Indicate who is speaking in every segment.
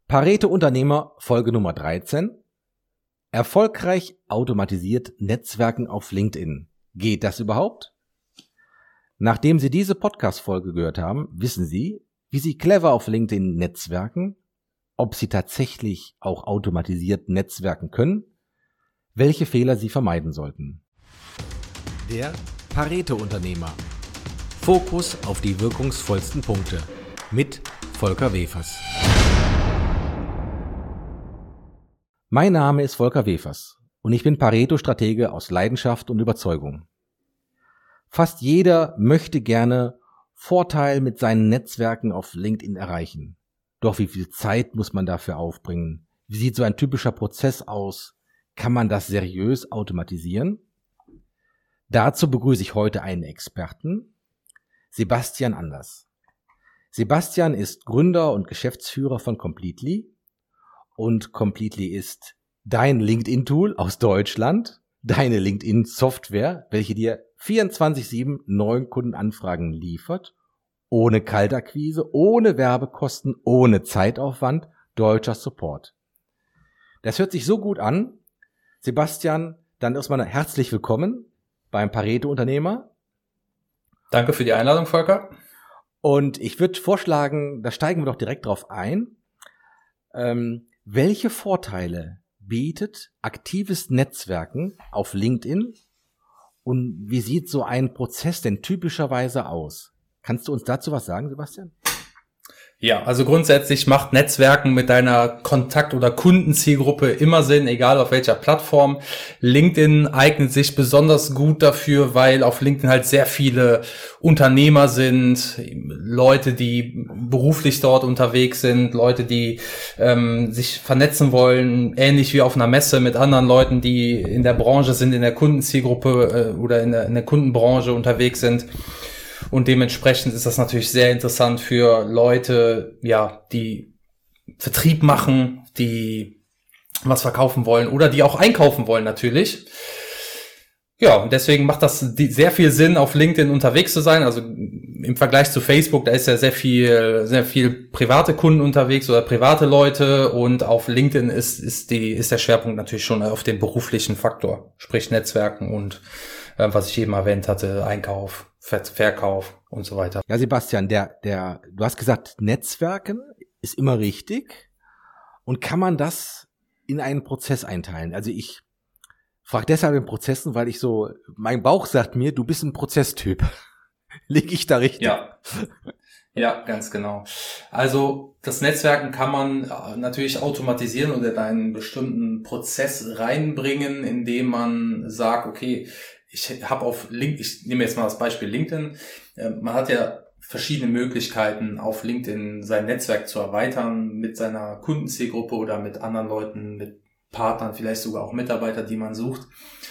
Speaker 1: Pareto Unternehmer Folge Nummer 13. Erfolgreich automatisiert Netzwerken auf LinkedIn. Geht das überhaupt? Nachdem Sie diese Podcast-Folge gehört haben, wissen Sie, wie Sie clever auf LinkedIn netzwerken, ob Sie tatsächlich auch automatisiert netzwerken können, welche Fehler Sie vermeiden sollten. Der Pareto Unternehmer. Fokus auf die wirkungsvollsten Punkte. Mit Volker Wefers. Mein Name ist Volker Wefers und ich bin Pareto-Stratege aus Leidenschaft und Überzeugung. Fast jeder möchte gerne Vorteil mit seinen Netzwerken auf LinkedIn erreichen. Doch wie viel Zeit muss man dafür aufbringen? Wie sieht so ein typischer Prozess aus? Kann man das seriös automatisieren? Dazu begrüße ich heute einen Experten, Sebastian Anders. Sebastian ist Gründer und Geschäftsführer von Completely. Und Completely ist dein LinkedIn-Tool aus Deutschland, deine LinkedIn-Software, welche dir 24/7 neuen Kundenanfragen liefert, ohne Kaltakquise, ohne Werbekosten, ohne Zeitaufwand, deutscher Support. Das hört sich so gut an. Sebastian, dann erstmal herzlich willkommen beim Pareto-Unternehmer.
Speaker 2: Danke für die Einladung, Volker.
Speaker 1: Und ich würde vorschlagen, da steigen wir doch direkt drauf ein. Welche Vorteile bietet aktives Netzwerken auf LinkedIn und wie sieht so ein Prozess denn typischerweise aus? Kannst du uns dazu was sagen, Sebastian?
Speaker 2: Ja, also grundsätzlich macht Netzwerken mit deiner Kontakt- oder Kundenzielgruppe immer Sinn, egal auf welcher Plattform. LinkedIn eignet sich besonders gut dafür, weil auf LinkedIn halt sehr viele Unternehmer sind, Leute, die beruflich dort unterwegs sind, Leute, die sich vernetzen wollen, ähnlich wie auf einer Messe mit anderen Leuten, die in der Branche sind, in der Kundenzielgruppe oder in der Kundenbranche unterwegs sind. Und dementsprechend ist das natürlich sehr interessant für Leute, ja, die Vertrieb machen, die was verkaufen wollen oder die auch einkaufen wollen natürlich. Ja, und deswegen macht das sehr viel Sinn, auf LinkedIn unterwegs zu sein. Also im Vergleich zu Facebook, da ist ja sehr viel private Kunden unterwegs oder private Leute. Und auf LinkedIn ist der Schwerpunkt natürlich schon auf den beruflichen Faktor, sprich Netzwerken und was ich eben erwähnt hatte, Einkauf, Verkauf und so weiter.
Speaker 1: Ja, Sebastian, du hast gesagt, Netzwerken ist immer richtig. Und kann man das in einen Prozess einteilen? Also ich frage deshalb in Prozessen, weil mein Bauch sagt mir, du bist ein Prozesstyp. Liege ich da richtig?
Speaker 2: Ja, ganz genau. Also das Netzwerken kann man natürlich automatisieren oder in einen bestimmten Prozess reinbringen, indem man sagt, okay, ich nehme jetzt mal das Beispiel LinkedIn. Man hat ja verschiedene Möglichkeiten, auf LinkedIn sein Netzwerk zu erweitern mit seiner Kundenzielgruppe oder mit anderen Leuten, mit Partnern, vielleicht sogar auch Mitarbeiter, die man sucht.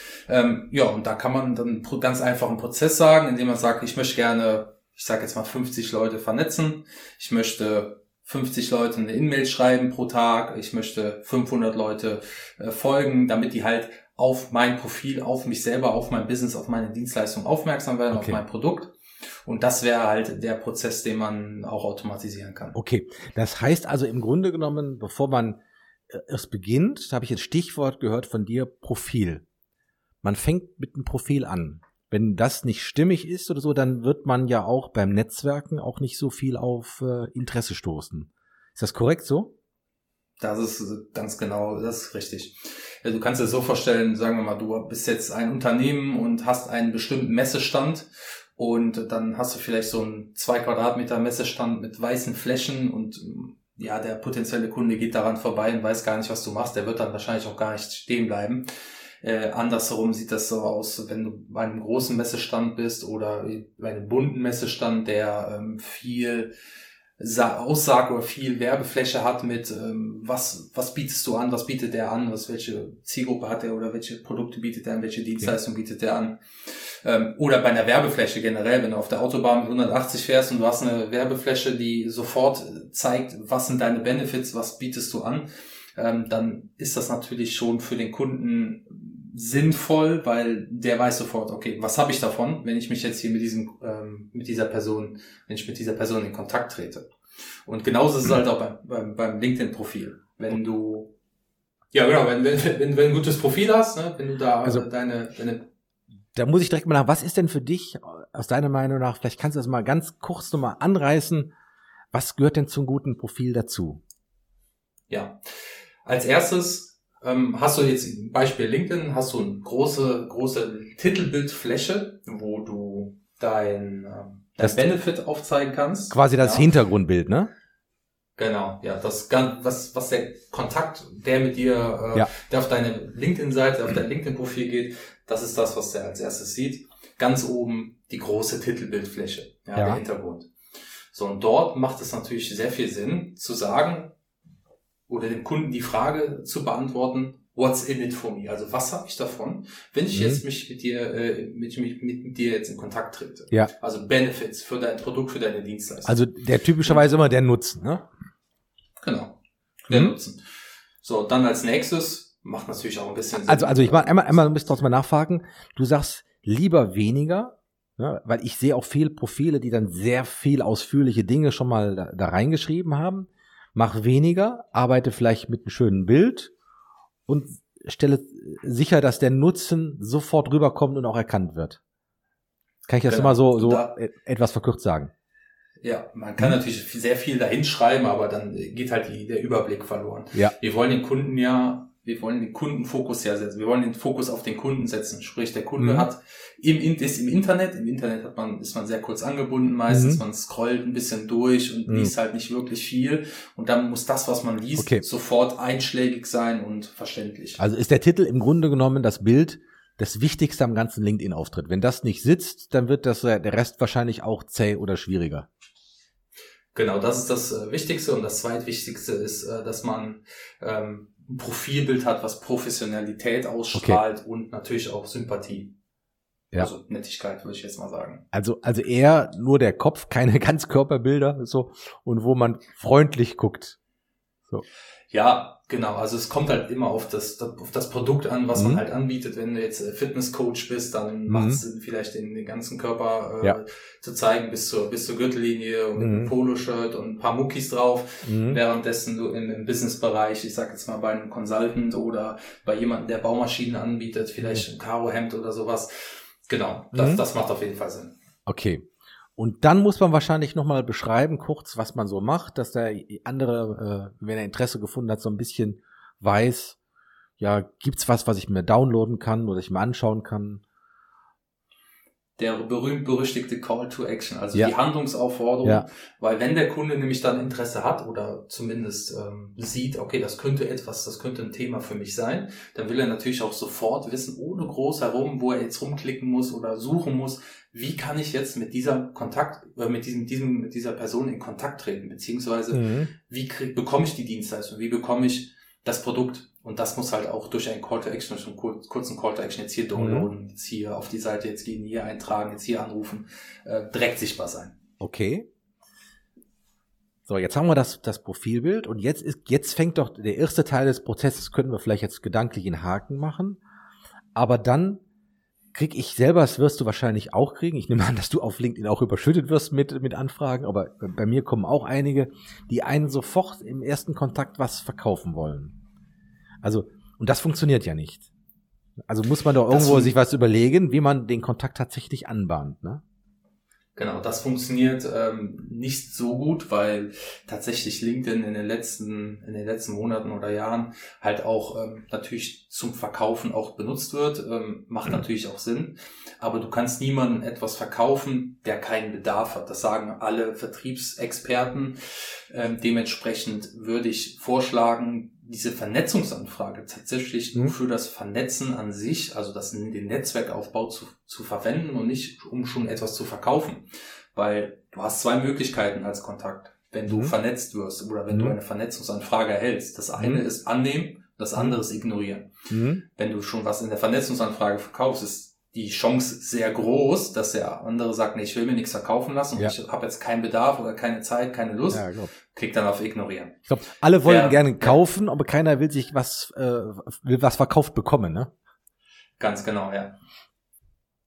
Speaker 2: Und da kann man dann ganz einfach einen Prozess sagen, indem man sagt, ich möchte gerne, ich sage jetzt mal 50 Leute vernetzen. Ich möchte 50 Leute eine E-Mail schreiben pro Tag. Ich möchte 500 Leute folgen, damit die halt auf mein Profil, auf mich selber, auf mein Business, auf meine Dienstleistung aufmerksam werden, okay, auf mein Produkt. Und das wäre halt der Prozess, den man auch automatisieren kann.
Speaker 1: Okay, das heißt also im Grunde genommen, bevor man erst beginnt, da habe ich ein Stichwort gehört von dir, Profil. Man fängt mit einem Profil an. Wenn das nicht stimmig ist oder so, dann wird man ja auch beim Netzwerken auch nicht so viel auf Interesse stoßen. Ist das korrekt so?
Speaker 2: Das ist ganz genau, das ist richtig. Ja, du kannst dir so vorstellen, sagen wir mal, du bist jetzt ein Unternehmen und hast einen bestimmten Messestand und dann hast du vielleicht so einen 2 Quadratmeter Messestand mit weißen Flächen und ja, der potenzielle Kunde geht daran vorbei und weiß gar nicht, was du machst. Der wird dann wahrscheinlich auch gar nicht stehen bleiben. Andersherum sieht das so aus, wenn du bei einem großen Messestand bist oder bei einem bunten Messestand, der viel Aussage oder viel Werbefläche hat mit was bietest du an, was bietet der an, welche Zielgruppe hat er oder welche Produkte bietet er an, welche Dienstleistung bietet er an. Oder bei einer Werbefläche generell, wenn du auf der Autobahn mit 180 fährst und du hast eine Werbefläche, die sofort zeigt, was sind deine Benefits, was bietest du an, dann ist das natürlich schon für den Kunden sinnvoll, weil der weiß sofort, okay, was habe ich davon, wenn ich mich jetzt hier mit dieser Person in Kontakt trete. Und genauso ist es halt auch beim LinkedIn-Profil. Wenn du wenn du ein gutes Profil hast, ne, wenn du da deine
Speaker 1: Da muss ich direkt mal nach, was ist denn für dich, aus deiner Meinung nach, vielleicht kannst du das mal ganz kurz nochmal anreißen, was gehört denn zum guten Profil dazu?
Speaker 2: Ja, als erstes hast du jetzt im Beispiel LinkedIn, hast du eine große Titelbildfläche, wo du dein Benefit aufzeigen kannst.
Speaker 1: Quasi das Hintergrundbild, ne?
Speaker 2: Genau, ja, das was der Kontakt, der mit dir, der auf deine LinkedIn-Seite, auf dein LinkedIn-Profil geht, das ist das, was der als erstes sieht. Ganz oben die große Titelbildfläche, der Hintergrund. So, und dort macht es natürlich sehr viel Sinn, zu sagen oder dem Kunden die Frage zu beantworten, what's in it for me? Also, was habe ich davon, wenn ich jetzt mich mit dir jetzt in Kontakt trete?
Speaker 1: Ja.
Speaker 2: Also, Benefits für dein Produkt, für deine Dienstleistung.
Speaker 1: Also, der typischerweise immer der Nutzen, ne?
Speaker 2: Genau. Der Nutzen. So, dann als nächstes macht natürlich auch ein bisschen Sinn.
Speaker 1: Also ich mache einmal ein bisschen trotzdem mal nachfragen. Du sagst lieber weniger, ne? Weil ich sehe auch viele Profile, die dann sehr viel ausführliche Dinge schon mal da reingeschrieben haben. Mach weniger, arbeite vielleicht mit einem schönen Bild und stelle sicher, dass der Nutzen sofort rüberkommt und auch erkannt wird. Kann ich das immer so etwas verkürzt sagen?
Speaker 2: Ja, man kann natürlich sehr viel dahin schreiben, aber dann geht halt der Überblick verloren.
Speaker 1: Ja.
Speaker 2: Wir wollen den Kundenfokus setzen. Wir wollen den Fokus auf den Kunden setzen. Sprich, der Kunde ist im Internet. Im Internet ist man sehr kurz angebunden meistens. Man scrollt ein bisschen durch und liest halt nicht wirklich viel. Und dann muss das, was man liest, sofort einschlägig sein und verständlich.
Speaker 1: Also ist der Titel im Grunde genommen das Bild, das Wichtigste am ganzen LinkedIn-Auftritt. Wenn das nicht sitzt, dann wird der Rest wahrscheinlich auch zäh oder schwieriger.
Speaker 2: Genau, das ist das Wichtigste. Und das Zweitwichtigste ist, dass man ein Profilbild hat, was Professionalität ausstrahlt und natürlich auch Sympathie. Ja. Also Nettigkeit, würde ich jetzt mal sagen.
Speaker 1: Also eher nur der Kopf, keine Ganzkörperbilder, so, und wo man freundlich guckt. So.
Speaker 2: Ja, genau. Also es kommt halt immer auf das Produkt an, was man halt anbietet. Wenn du jetzt Fitnesscoach bist, dann macht es Sinn, vielleicht den ganzen Körper zu zeigen bis zur Gürtellinie und mit einem Poloshirt und ein paar Muckis drauf. Währenddessen du im Businessbereich, ich sag jetzt mal bei einem Consultant oder bei jemandem, der Baumaschinen anbietet, vielleicht ein Karohemd oder sowas. Genau, das macht auf jeden Fall Sinn.
Speaker 1: Okay. Und dann muss man wahrscheinlich nochmal beschreiben, kurz, was man so macht, dass der andere, wenn er Interesse gefunden hat, so ein bisschen weiß, ja, gibt's was ich mir downloaden kann oder ich mir anschauen kann?
Speaker 2: Der berühmte Call to Action, also die Handlungsaufforderung, weil wenn der Kunde nämlich dann Interesse hat oder zumindest sieht, okay, das könnte ein Thema für mich sein, dann will er natürlich auch sofort wissen, ohne groß herum, wo er jetzt rumklicken muss oder suchen muss, wie kann ich jetzt mit dieser mit dieser Person in Kontakt treten, beziehungsweise wie bekomme ich die Dienstleistung, wie bekomme ich das Produkt? Und das muss halt auch durch einen Call to Action, durch einen kurzen Call to Action jetzt hier downloaden, jetzt hier auf die Seite jetzt gehen, hier eintragen, jetzt hier anrufen, direkt sichtbar sein.
Speaker 1: Okay. So, jetzt haben wir das Profilbild und jetzt fängt doch der erste Teil des Prozesses, können wir vielleicht jetzt gedanklich einen Haken machen, aber dann kriege ich selber, das wirst du wahrscheinlich auch kriegen, ich nehme an, dass du auf LinkedIn auch überschüttet wirst mit Anfragen, aber bei mir kommen auch einige, die einen sofort im ersten Kontakt was verkaufen wollen. Also, und das funktioniert ja nicht. Also muss man doch irgendwo sich was überlegen, wie man den Kontakt tatsächlich anbahnt, ne?
Speaker 2: Genau, das funktioniert nicht so gut, weil tatsächlich LinkedIn in den letzten Monaten oder Jahren halt auch natürlich zum Verkaufen auch benutzt wird. Macht natürlich auch Sinn. Aber du kannst niemandem etwas verkaufen, der keinen Bedarf hat. Das sagen alle Vertriebsexperten. Dementsprechend würde ich vorschlagen, diese Vernetzungsanfrage tatsächlich nur für das Vernetzen an sich, also den Netzwerkaufbau zu verwenden und nicht, um schon etwas zu verkaufen. Weil du hast zwei Möglichkeiten als Kontakt, wenn du vernetzt wirst oder wenn du eine Vernetzungsanfrage erhältst. Das eine ist annehmen, das andere ist ignorieren. Wenn du schon was in der Vernetzungsanfrage verkaufst, ist die Chance sehr groß, dass der andere sagt, nee, ich will mir nichts verkaufen lassen und ich habe jetzt keinen Bedarf oder keine Zeit, keine Lust, klickt dann auf Ignorieren.
Speaker 1: Ich glaube, alle wollen gerne kaufen, aber keiner will sich was verkauft bekommen, ne?
Speaker 2: Ganz genau, ja.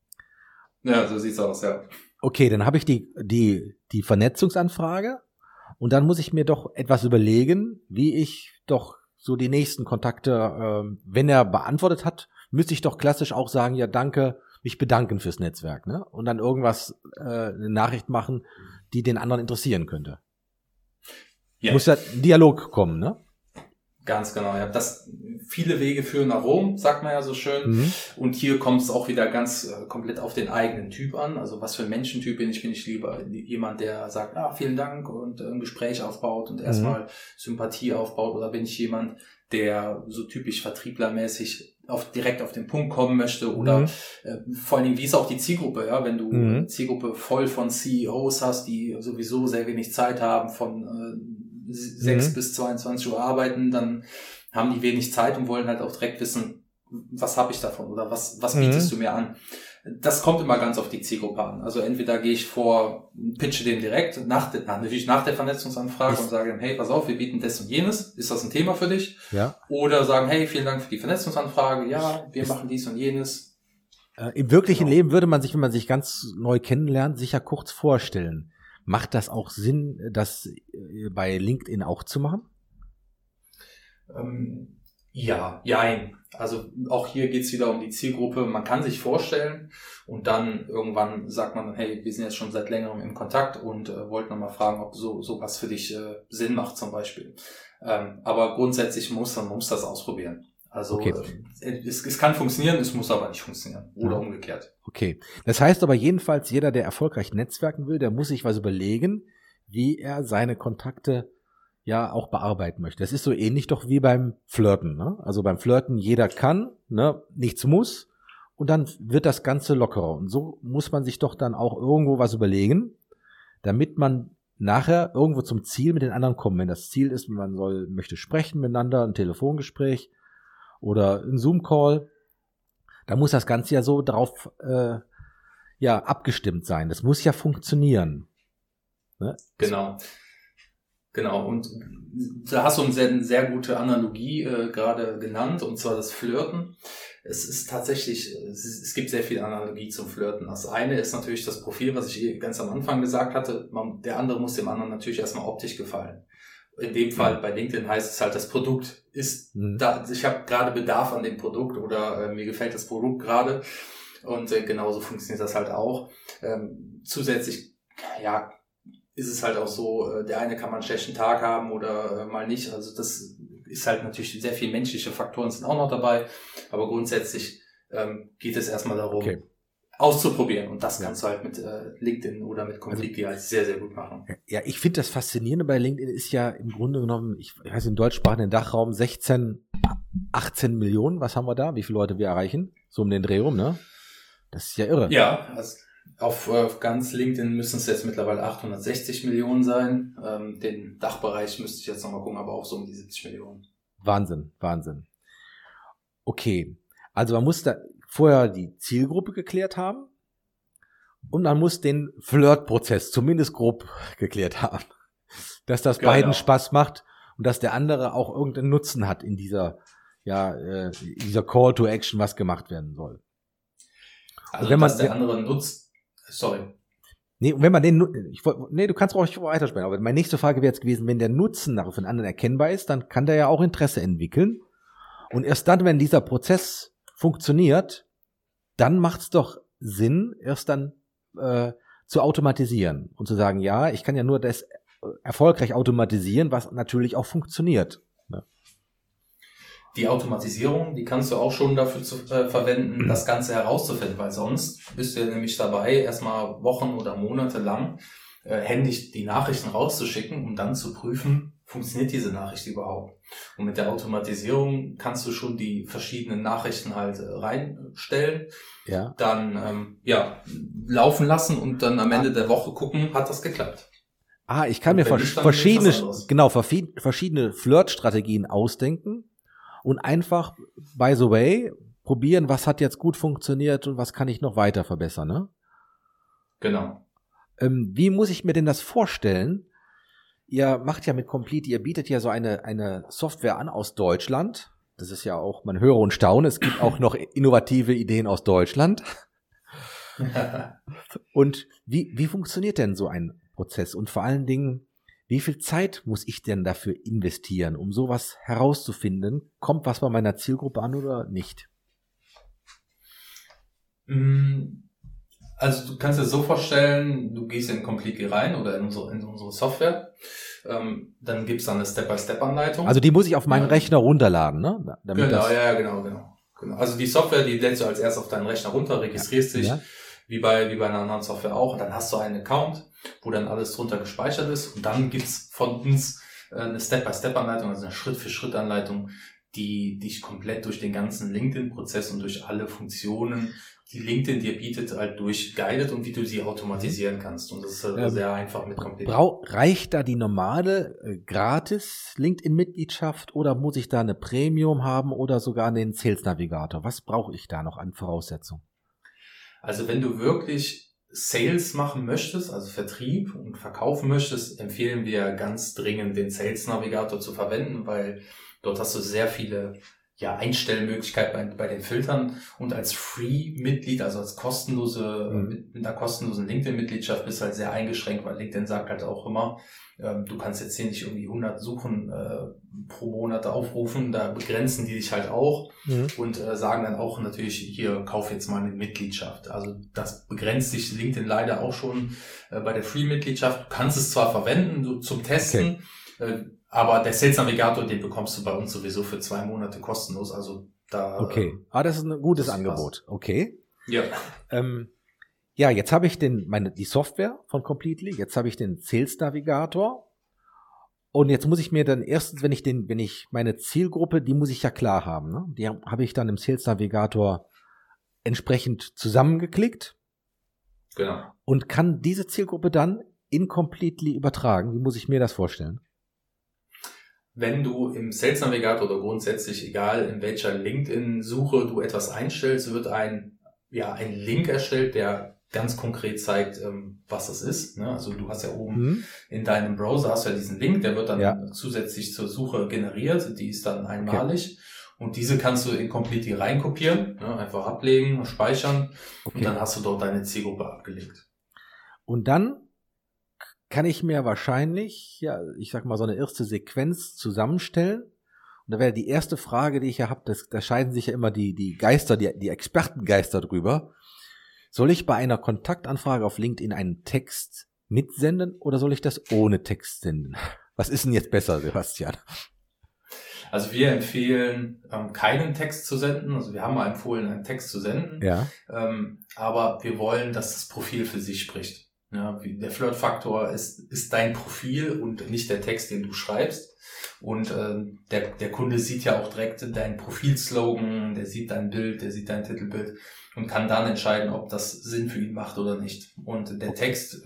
Speaker 2: Ja, so sieht's aus, ja.
Speaker 1: Okay, dann habe ich die Vernetzungsanfrage Und dann muss ich mir doch etwas überlegen, wie ich doch so die nächsten Kontakte, wenn er beantwortet hat, müsste ich doch klassisch auch sagen, ja danke, mich bedanken fürs Netzwerk, ne? Und dann irgendwas, eine Nachricht machen, die den anderen interessieren könnte. Ja. Muss ja ein Dialog kommen, ne?
Speaker 2: Ganz genau, ja. Viele Wege führen nach Rom, sagt man ja so schön. Mhm. Und hier kommt es auch wieder ganz komplett auf den eigenen Typ an. Also was für ein Menschentyp bin ich? Bin ich lieber jemand, der sagt, vielen Dank und ein Gespräch aufbaut und erstmal Sympathie aufbaut? Oder bin ich jemand, der so typisch vertrieblermäßig direkt auf den Punkt kommen möchte? Oder vor allen Dingen, wie ist auch die Zielgruppe? Ja, wenn du eine Zielgruppe voll von CEOs hast, die sowieso sehr wenig Zeit haben, von 6 bis 22 Uhr arbeiten, dann haben die wenig Zeit und wollen halt auch direkt wissen, was habe ich davon oder was bietest du mir an? Das kommt immer ganz auf die Zielgruppe an. Also entweder gehe ich pitche den direkt, natürlich nach der Vernetzungsanfrage und sage, hey, pass auf, wir bieten das und jenes. Ist das ein Thema für dich?
Speaker 1: Ja.
Speaker 2: Oder sagen, hey, vielen Dank für die Vernetzungsanfrage. Ja, wir machen dies und jenes.
Speaker 1: Im wirklichen Leben würde man sich, wenn man sich ganz neu kennenlernt, sicher kurz vorstellen. Macht das auch Sinn, das bei LinkedIn auch zu machen?
Speaker 2: Ja, jein. Also auch hier geht's wieder um die Zielgruppe. Man kann sich vorstellen und dann irgendwann sagt man, hey, wir sind jetzt schon seit längerem im Kontakt und wollten nochmal fragen, ob sowas für dich Sinn macht zum Beispiel. Aber grundsätzlich muss das ausprobieren. Also okay. Es kann funktionieren, es muss aber nicht funktionieren. Oder umgekehrt.
Speaker 1: Okay. Das heißt aber jedenfalls, jeder, der erfolgreich netzwerken will, der muss sich was überlegen, wie er seine Kontakte ja auch bearbeiten möchte. Das ist so ähnlich doch wie beim Flirten, ne? Also beim Flirten, jeder kann, ne? Nichts muss. Und dann wird das Ganze lockerer. Und so muss man sich doch dann auch irgendwo was überlegen, damit man nachher irgendwo zum Ziel mit den anderen kommt. Wenn das Ziel ist, man möchte sprechen miteinander, ein Telefongespräch oder ein Zoom-Call, da muss das Ganze ja so darauf abgestimmt sein. Das muss ja funktionieren. Ne?
Speaker 2: Genau, und da hast du eine sehr gute Analogie gerade genannt, und zwar das Flirten. Es ist tatsächlich, es gibt sehr viel Analogie zum Flirten. Das eine ist natürlich das Profil, was ich ganz am Anfang gesagt hatte. Der andere muss dem anderen natürlich erstmal optisch gefallen. In dem Fall bei LinkedIn heißt es halt, das Produkt ist da, ich habe gerade Bedarf an dem Produkt oder mir gefällt das Produkt gerade, und genauso funktioniert das halt auch. Zusätzlich, ja, ist es halt auch so, der eine kann mal einen schlechten Tag haben oder mal nicht. Also das ist halt natürlich, sehr viele menschliche Faktoren sind auch noch dabei, aber grundsätzlich geht es erstmal darum, auszuprobieren, und das kannst du halt mit LinkedIn oder mit Completely halt sehr, sehr gut machen.
Speaker 1: Ja, ich finde das Faszinierende bei LinkedIn ist ja im Grunde genommen, ich weiß im deutschsprachigen Dachraum 18 Millionen, was haben wir da? Wie viele Leute wir erreichen? So um den Dreh rum, ne? Das ist ja irre.
Speaker 2: Ja, also auf ganz LinkedIn müssen es jetzt mittlerweile 860 Millionen sein. Den Dachbereich müsste ich jetzt nochmal gucken, aber auch so um die 70 Millionen.
Speaker 1: Wahnsinn. Okay, also man muss da vorher die Zielgruppe geklärt haben und man muss den Flirtprozess zumindest grob geklärt haben. Dass das beiden Spaß macht und dass der andere auch irgendeinen Nutzen hat in dieser Call to Action, was gemacht werden soll.
Speaker 2: Also wenn man der andere nutzt. Sorry.
Speaker 1: Nee, wenn man du kannst ruhig weitersprechen, aber meine nächste Frage wäre jetzt gewesen, wenn der Nutzen nachher für den anderen erkennbar ist, dann kann der ja auch Interesse entwickeln. Und erst dann, wenn dieser Prozess funktioniert, dann macht es doch Sinn, erst dann zu automatisieren und zu sagen, ja, ich kann ja nur das erfolgreich automatisieren, was natürlich auch funktioniert. Ne?
Speaker 2: Die Automatisierung, die kannst du auch schon dafür verwenden, das Ganze herauszufinden, weil sonst bist du ja nämlich dabei, erstmal Wochen oder Monate lang händisch die Nachrichten rauszuschicken, um dann zu prüfen, funktioniert diese Nachricht überhaupt. Und mit der Automatisierung kannst du schon die verschiedenen Nachrichten halt reinstellen, dann laufen lassen und dann am Ende der Woche gucken, hat das geklappt.
Speaker 1: Ich kann mir verschiedene Flirt-Strategien ausdenken und einfach, by the way, probieren, was hat jetzt gut funktioniert und was kann ich noch weiter verbessern, ne?
Speaker 2: Genau.
Speaker 1: Wie muss ich mir denn das vorstellen? Ihr macht ja mit Complete, ihr bietet ja so eine Software an aus Deutschland. Das ist ja auch, man höre und staune, es gibt auch noch innovative Ideen aus Deutschland. Und wie funktioniert denn so ein Prozess? Und vor allen Dingen, Wie viel Zeit muss ich denn dafür investieren, um sowas herauszufinden? Kommt was bei meiner Zielgruppe an oder nicht?
Speaker 2: Also du kannst dir so vorstellen, du gehst in Completely rein oder in unsere Software, dann gibt's dann eine Step-by-Step-Anleitung.
Speaker 1: Also die muss ich auf meinen Rechner runterladen, ne?
Speaker 2: Genau. Also die Software, die lädst du als erstes auf deinen Rechner runter, registrierst dich, wie bei einer anderen Software auch, und dann hast du einen Account, wo dann alles drunter gespeichert ist, und dann gibt's von uns eine Step-by-Step-Anleitung, also eine Schritt-für-Schritt-Anleitung, die dich komplett durch den ganzen LinkedIn-Prozess und durch alle Funktionen, die LinkedIn dir bietet, halt durchguidet und wie du sie automatisieren kannst. Und das ist sehr einfach mit komplett.
Speaker 1: Reicht da die normale gratis LinkedIn-Mitgliedschaft oder muss ich da eine Premium haben oder sogar den Sales Navigator? Was brauche ich da noch an Voraussetzungen?
Speaker 2: Also wenn du wirklich Sales machen möchtest, also Vertrieb und verkaufen möchtest, empfehlen wir ganz dringend den Sales Navigator zu verwenden, weil dort hast du sehr viele Einstellmöglichkeiten bei den Filtern, und als Free-Mitglied, also als kostenlose, mit einer kostenlosen LinkedIn-Mitgliedschaft bist du halt sehr eingeschränkt, weil LinkedIn sagt halt auch immer, du kannst jetzt hier nicht irgendwie 100 Suchen pro Monat aufrufen, da begrenzen die dich halt auch und sagen dann auch natürlich, hier, kauf jetzt mal eine Mitgliedschaft. Also das begrenzt dich LinkedIn leider auch schon bei der Free-Mitgliedschaft. Du kannst es zwar verwenden zum Testen, aber der Sales Navigator, den bekommst du bei uns sowieso für 2 Monate kostenlos. Also da.
Speaker 1: Okay. Das ist ein gutes Angebot.
Speaker 2: Passt.
Speaker 1: Okay.
Speaker 2: Ja.
Speaker 1: Jetzt habe ich die Software von Completely. Jetzt habe ich den Sales Navigator. Und jetzt muss ich mir dann erstens, wenn ich meine Zielgruppe, die muss ich ja klar haben, ne? Die habe ich dann im Sales Navigator entsprechend zusammengeklickt.
Speaker 2: Genau.
Speaker 1: Und kann diese Zielgruppe dann in Completely übertragen. Wie muss ich mir das vorstellen?
Speaker 2: Wenn du im Sales Navigator oder grundsätzlich, egal in welcher LinkedIn-Suche du etwas einstellst, wird ein Link erstellt, der ganz konkret zeigt, was das ist. Ne? Also du hast ja oben in deinem Browser hast du ja diesen Link, der wird dann zusätzlich zur Suche generiert, die ist dann einmalig. Okay. Und diese kannst du in Completely reinkopieren, ne? Einfach ablegen, speichern und dann hast du dort deine Zielgruppe abgelegt.
Speaker 1: Und dann kann ich mir wahrscheinlich, ich sag mal, so eine erste Sequenz zusammenstellen. Und da wäre die erste Frage, die ich ja habe, da scheiden sich ja immer die Geister, die Expertengeister drüber. Soll ich bei einer Kontaktanfrage auf LinkedIn einen Text mitsenden oder soll ich das ohne Text senden? Was ist denn jetzt besser, Sebastian?
Speaker 2: Also wir empfehlen, keinen Text zu senden. Also wir haben mal empfohlen, einen Text zu senden. Ja. Aber wir wollen, dass das Profil für sich spricht. Ja, der Flirt-Faktor ist dein Profil und nicht der Text, den du schreibst. Und der Kunde sieht ja auch direkt deinen Profilslogan, der sieht dein Bild, der sieht dein Titelbild und kann dann entscheiden, ob das Sinn für ihn macht oder nicht. Und der Text,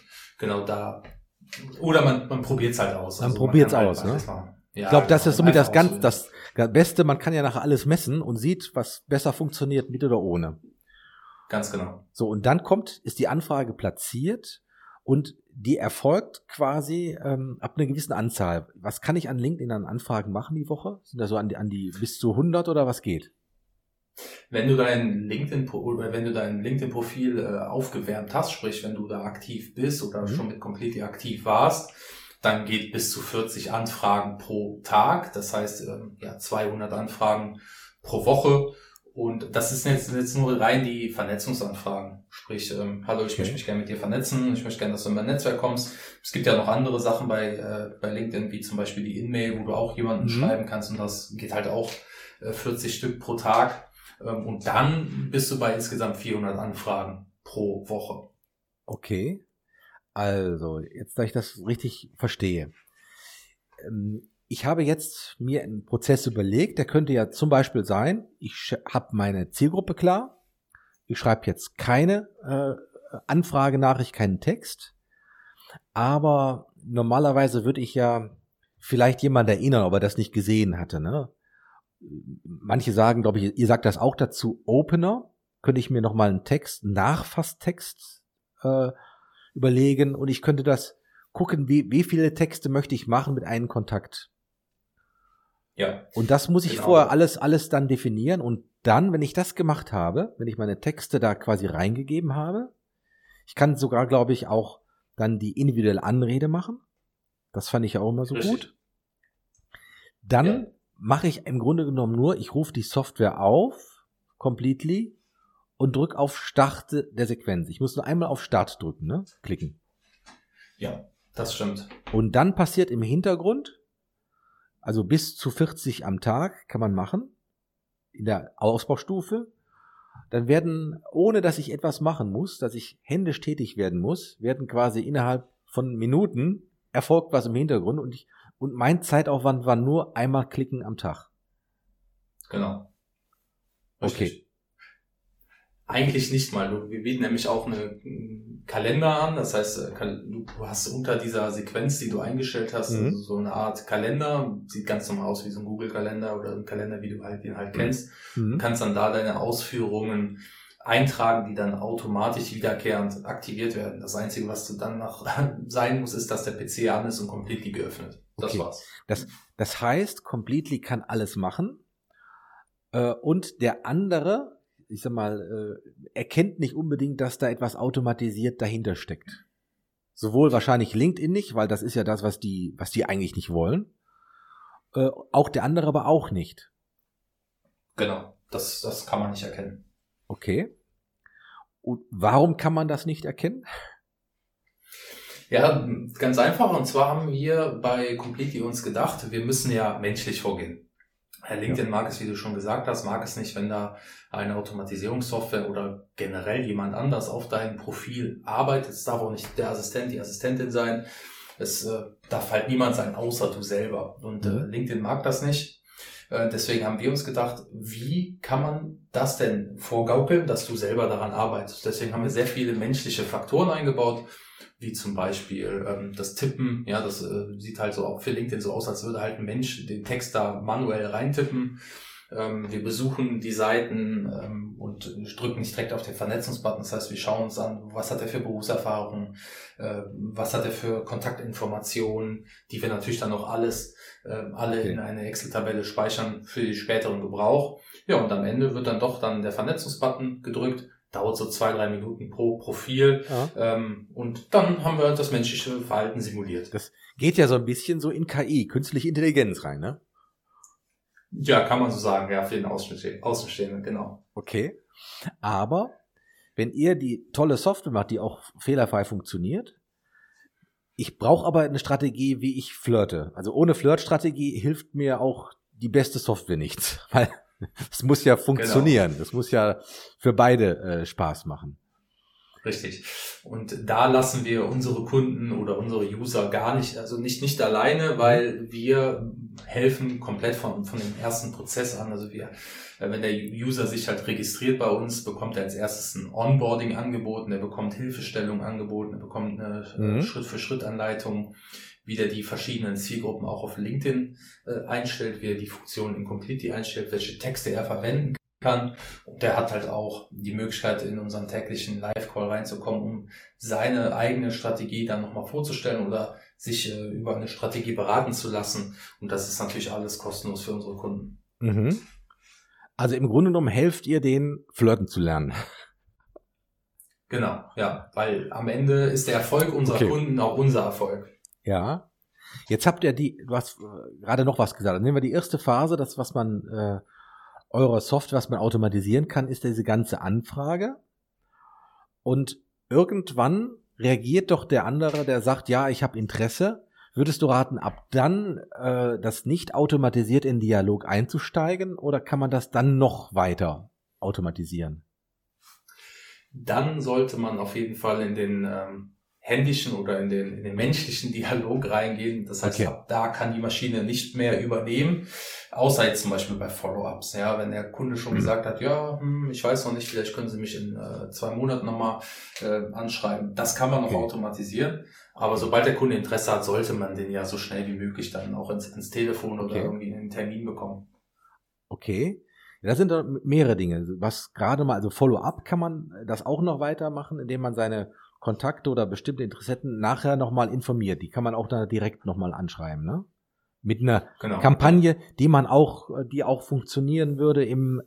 Speaker 2: da, oder man probiert es halt aus.
Speaker 1: Man probiert es aus, ne? Ja, ich glaube, das ist somit das Beste. Man kann ja nachher alles messen und sieht, was besser funktioniert, mit oder ohne.
Speaker 2: Ganz genau.
Speaker 1: So, und dann ist die Anfrage platziert und die erfolgt quasi ab einer gewissen Anzahl. Was kann ich an LinkedIn an Anfragen machen die Woche? Sind da so an die bis zu 100 oder was geht?
Speaker 2: Wenn du dein LinkedIn-Profil aufgewärmt hast, sprich, wenn du da aktiv bist oder schon mit Completely aktiv warst, dann geht bis zu 40 Anfragen pro Tag. Das heißt, 200 Anfragen pro Woche. Und das ist jetzt nur rein die Vernetzungsanfragen. Sprich, hallo, ich möchte mich gerne mit dir vernetzen, ich möchte gerne, dass du in mein Netzwerk kommst. Es gibt ja noch andere Sachen bei LinkedIn, wie zum Beispiel die In-Mail, wo du auch jemanden schreiben kannst, und das geht halt auch 40 Stück pro Tag. Und dann bist du bei insgesamt 400 Anfragen pro Woche.
Speaker 1: Okay, also jetzt, da ich das richtig verstehe. Ich habe jetzt mir einen Prozess überlegt, der könnte ja zum Beispiel sein, ich habe meine Zielgruppe klar, ich schreibe jetzt keine Anfragenachricht, keinen Text, aber normalerweise würde ich ja vielleicht jemand erinnern, ob er das nicht gesehen hatte, ne? Manche sagen, glaube ich, ihr sagt das auch dazu, Opener, könnte ich mir nochmal einen Nachfasstext überlegen und ich könnte das gucken, wie viele Texte möchte ich machen mit einem Kontakt.
Speaker 2: Ja.
Speaker 1: Und das muss ich vorher alles dann definieren und dann, wenn ich das gemacht habe, wenn ich meine Texte da quasi reingegeben habe, ich kann sogar, glaube ich, auch dann die individuelle Anrede machen. Das fand ich ja auch immer so
Speaker 2: Richtig.
Speaker 1: gut. Dann mache ich im Grunde genommen nur, ich rufe die Software auf, completely, und drücke auf Start der Sequenz. Ich muss nur einmal auf Start drücken, ne? Klicken.
Speaker 2: Ja, das stimmt.
Speaker 1: Und dann passiert im Hintergrund, also bis zu 40 am Tag kann man machen, in der Ausbaustufe. Dann werden, ohne dass ich etwas machen muss, dass ich händisch tätig werden muss, werden quasi innerhalb von Minuten erfolgt was im Hintergrund und mein Zeitaufwand war nur einmal klicken am Tag.
Speaker 2: Genau.
Speaker 1: Richtig.
Speaker 2: Okay. Eigentlich nicht mal. Wir bieten nämlich auch einen Kalender an. Das heißt, du hast unter dieser Sequenz, die du eingestellt hast, also so eine Art Kalender. Sieht ganz normal aus wie so ein Google-Kalender oder ein Kalender, wie du halt den halt kennst. Du kannst dann da deine Ausführungen eintragen, die dann automatisch wiederkehrend aktiviert werden. Das Einzige, was du dann noch sein muss, ist, dass der PC an ist und Completely geöffnet. Das war's.
Speaker 1: Das heißt, Completely kann alles machen und der andere, ich sag mal, erkennt nicht unbedingt, dass da etwas automatisiert dahinter steckt. Sowohl wahrscheinlich LinkedIn nicht, weil das ist ja das, was die eigentlich nicht wollen. Auch der andere aber auch nicht.
Speaker 2: Genau, das kann man nicht erkennen.
Speaker 1: Okay. Und warum kann man das nicht erkennen?
Speaker 2: Ja, ganz einfach. Und zwar haben wir bei Completely uns gedacht, wir müssen ja menschlich vorgehen. LinkedIn mag es, wie du schon gesagt hast, mag es nicht, wenn da eine Automatisierungssoftware oder generell jemand anders auf deinem Profil arbeitet. Es darf auch nicht der Assistent, die Assistentin sein. Es darf halt niemand sein, außer du selber. Und LinkedIn mag das nicht. Deswegen haben wir uns gedacht, wie kann man das denn vorgaukeln, dass du selber daran arbeitest? Deswegen haben wir sehr viele menschliche Faktoren eingebaut, wie zum Beispiel das Tippen. Ja, das sieht halt so auch für LinkedIn so aus, als würde halt ein Mensch den Text da manuell reintippen. Wir besuchen die Seiten und drücken nicht direkt auf den Vernetzungsbutton. Das heißt, wir schauen uns an, was hat er für Berufserfahrung, was hat er für Kontaktinformationen, die wir natürlich dann auch alle in eine Excel-Tabelle speichern für den späteren Gebrauch. Ja, und am Ende wird dann doch der Vernetzungsbutton gedrückt. Dauert so 2-3 Minuten pro Profil. Ja. Und dann haben wir das menschliche Verhalten simuliert.
Speaker 1: Das geht ja so ein bisschen so in KI, künstliche Intelligenz rein, ne?
Speaker 2: Ja, kann man so sagen, ja, für den Außenstehenden, genau.
Speaker 1: Okay. Aber wenn ihr die tolle Software macht, die auch fehlerfrei funktioniert, ich brauche aber eine Strategie, wie ich flirte. Also ohne Flirtstrategie hilft mir auch die beste Software nichts, weil es muss ja funktionieren. Das muss ja für beide Spaß machen.
Speaker 2: Richtig. Und da lassen wir unsere Kunden oder unsere User gar nicht, also nicht alleine, weil wir helfen komplett von dem ersten Prozess an. Also wenn der User sich halt registriert bei uns, bekommt er als erstes ein Onboarding angeboten, er bekommt Hilfestellung angeboten, er bekommt eine Schritt-für-Schritt-Anleitung, wie der die verschiedenen Zielgruppen auch auf LinkedIn einstellt, wie er die Funktionen in Completely einstellt, welche Texte er verwenden kann. Und der hat halt auch die Möglichkeit, in unseren täglichen Live-Call reinzukommen, um seine eigene Strategie dann nochmal vorzustellen oder sich über eine Strategie beraten zu lassen. Und das ist natürlich alles kostenlos für unsere Kunden.
Speaker 1: Mhm. Also im Grunde genommen helft ihr denen, flirten zu lernen.
Speaker 2: Genau, ja, weil am Ende ist der Erfolg unserer Kunden auch unser Erfolg.
Speaker 1: Ja, jetzt habt ihr du hast gerade noch was gesagt. Nehmen wir die erste Phase, das, was man eurer Software, was man automatisieren kann, ist diese ganze Anfrage. Und irgendwann reagiert doch der andere, der sagt, ja, ich habe Interesse. Würdest du raten, ab dann das nicht automatisiert in Dialog einzusteigen oder kann man das dann noch weiter automatisieren?
Speaker 2: Dann sollte man auf jeden Fall in den händischen oder in den menschlichen Dialog reingehen. Das heißt, ab da kann die Maschine nicht mehr übernehmen, außer jetzt zum Beispiel bei Follow-ups. Ja, wenn der Kunde schon gesagt hat, ja, ich weiß noch nicht, vielleicht können Sie mich in 2 Monaten nochmal anschreiben. Das kann man noch automatisieren. Aber sobald der Kunde Interesse hat, sollte man den ja so schnell wie möglich dann auch ins Telefon oder irgendwie in einen Termin bekommen. Okay.
Speaker 1: Das sind mehrere Dinge. Was gerade mal, also Follow-up kann man das auch noch weitermachen, indem man seine Kontakte oder bestimmte Interessenten nachher nochmal informiert. Die kann man auch da direkt nochmal anschreiben, ne? Mit einer Kampagne, die auch funktionieren würde im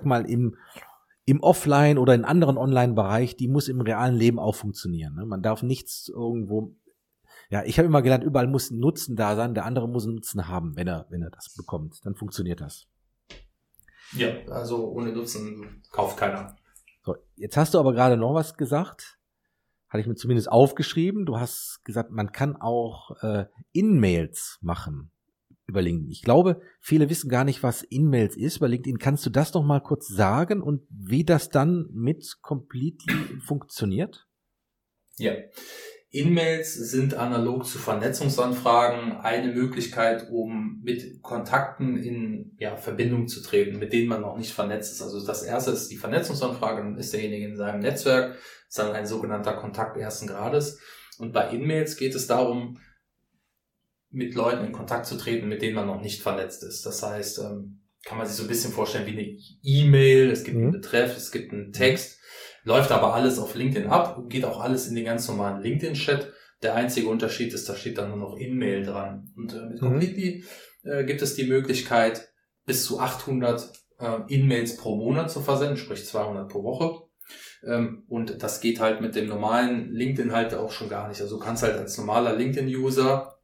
Speaker 1: Offline oder in anderen Online-Bereich, die muss im realen Leben auch funktionieren, ne? Man darf nichts irgendwo, Ja, ich habe immer gelernt, überall muss ein Nutzen da sein, der andere muss einen Nutzen haben, wenn er das bekommt. Dann funktioniert das.
Speaker 2: Ja, also ohne Nutzen kauft keiner.
Speaker 1: So, jetzt hast du aber gerade noch was gesagt. Hatte ich mir zumindest aufgeschrieben. Du hast gesagt, man kann auch In-Mails machen über LinkedIn. Ich glaube, viele wissen gar nicht, was In-Mails ist. Bei LinkedIn kannst du das noch mal kurz sagen und wie das dann mit Completely funktioniert?
Speaker 2: Ja. In-Mails sind analog zu Vernetzungsanfragen eine Möglichkeit, um mit Kontakten in Verbindung zu treten, mit denen man noch nicht vernetzt ist. Also das erste ist die Vernetzungsanfrage, dann ist derjenige in seinem Netzwerk, ist dann ein sogenannter Kontakt ersten Grades. Und bei In-Mails geht es darum, mit Leuten in Kontakt zu treten, mit denen man noch nicht vernetzt ist. Das heißt, kann man sich so ein bisschen vorstellen wie eine E-Mail, es gibt einen Betreff, es gibt einen Text, läuft aber alles auf LinkedIn ab, geht auch alles in den ganz normalen LinkedIn-Chat. Der einzige Unterschied ist, da steht dann nur noch In-Mail dran. Und mit Completely gibt es die Möglichkeit, bis zu 800 In-Mails pro Monat zu versenden, sprich 200 pro Woche. Und das geht halt mit dem normalen LinkedIn halt auch schon gar nicht. Also du kannst halt als normaler LinkedIn-User